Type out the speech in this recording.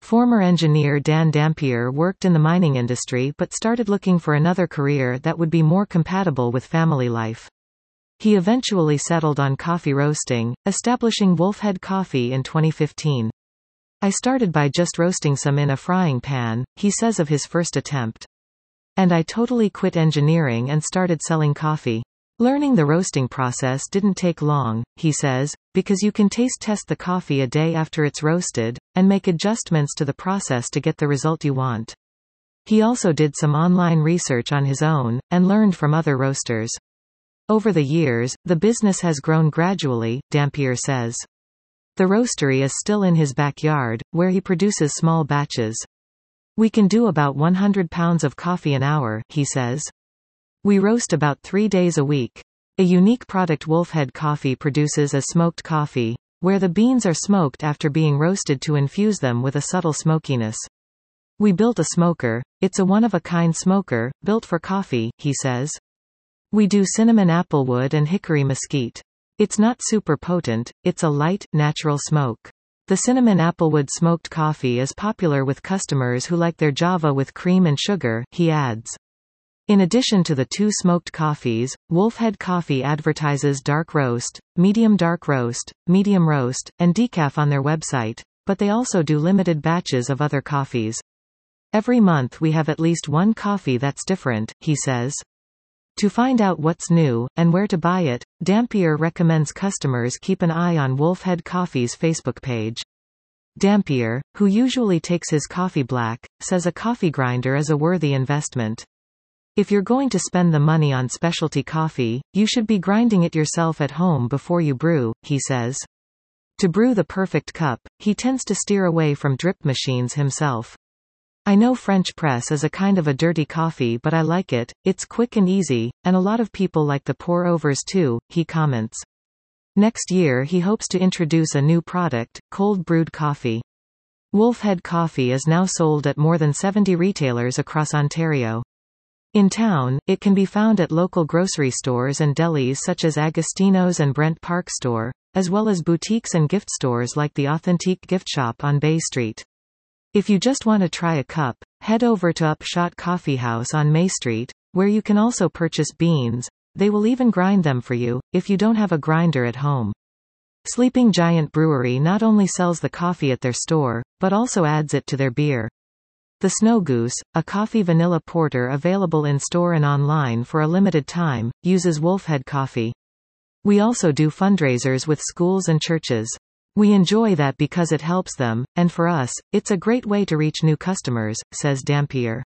Former engineer Dan Dampier worked in the mining industry but started looking for another career that would be more compatible with family life. He eventually settled on coffee roasting, establishing Wolfhead Coffee in 2015. "I started by just roasting some in a frying pan," he says of his first attempt. "And I totally quit engineering and started selling coffee. Learning the roasting process didn't take long," he says, "because you can taste test the coffee a day after it's roasted, and make adjustments to the process to get the result you want." He also did some online research on his own, and learned from other roasters. Over the years, the business has grown gradually, Dampier says. The roastery is still in his backyard, where he produces small batches. "We can do about 100 pounds of coffee an hour," he says. "We roast about 3 days a week. A unique product Wolfhead Coffee produces is smoked coffee, where the beans are smoked after being roasted to infuse them with a subtle smokiness. We built a smoker. It's a one-of-a-kind smoker, built for coffee," he says. "We do cinnamon applewood and hickory mesquite. It's not super potent, it's a light, natural smoke. The cinnamon applewood smoked coffee is popular with customers who like their Java with cream and sugar," he adds. In addition to the 2 smoked coffees, Wolfhead Coffee advertises dark roast, medium dark roast, medium roast, and decaf on their website, but they also do limited batches of other coffees. "Every month we have at least one coffee that's different," he says. To find out what's new, and where to buy it, Dampier recommends customers keep an eye on Wolfhead Coffee's Facebook page. Dampier, who usually takes his coffee black, says a coffee grinder is a worthy investment. "If you're going to spend the money on specialty coffee, you should be grinding it yourself at home before you brew," he says. To brew the perfect cup, he tends to steer away from drip machines himself. "I know French press is a kind of a dirty coffee, but I like it, it's quick and easy, and a lot of people like the pour-overs too," he comments. Next year he hopes to introduce a new product, cold brewed coffee. Wolfhead Coffee is now sold at more than 70 retailers across Ontario. In town, it can be found at local grocery stores and delis such as Agostino's and Brent Park Store, as well as boutiques and gift stores like the Authentique Gift Shop on Bay Street. If you just want to try a cup, head over to Upshot Coffee House on May Street, where you can also purchase beans. They will even grind them for you, if you don't have a grinder at home. Sleeping Giant Brewery not only sells the coffee at their store, but also adds it to their beer. The Snow Goose, a coffee vanilla porter available in store and online for a limited time, uses Wolfhead Coffee. "We also do fundraisers with schools and churches. We enjoy that because it helps them, and for us, it's a great way to reach new customers," says Dampier.